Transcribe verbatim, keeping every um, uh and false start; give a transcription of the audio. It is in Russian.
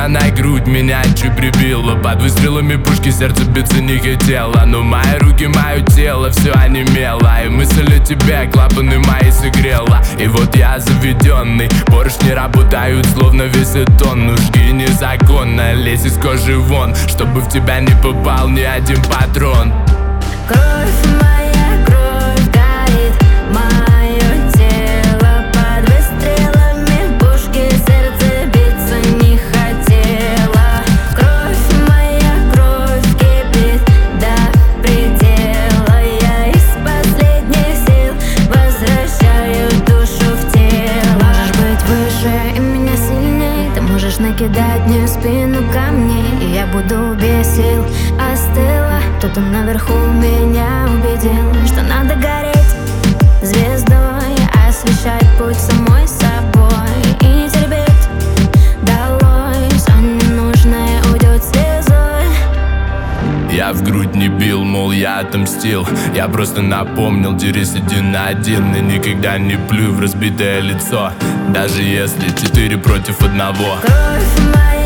тебя на грудь, меня чуть прибило. Под выстрелами пушки сердце биться не хотело, но мои руки, мое тело все онемело. И мысль о тебе клапаны мои согрела. И вот я заведенный, поршни работают словно весит тонну. Жги незаконно, лезь из кожи вон, чтобы в тебя не попал ни один патрон. Кровь моя, кровь горит, мое тело под выстрелами пушки, сердце биться не хотело. Кровь моя, кровь кипит до предела. Я из последних сил возвращаю душу в тело. Можешь быть выше и меня сильней, ты можешь накидать мне в спину камней, и я буду без сил. Остыла, кто-то наверху меня убедил, что надо гореть звездой, освещать путь самой собой и не терпеть долой. Все ненужное уйдет слезой. Я в грудь не бил, мол, я отомстил. Я просто напомнил, дерись один на один. И никогда не плюй в разбитое лицо, даже если четыре против одного. Кровь моя,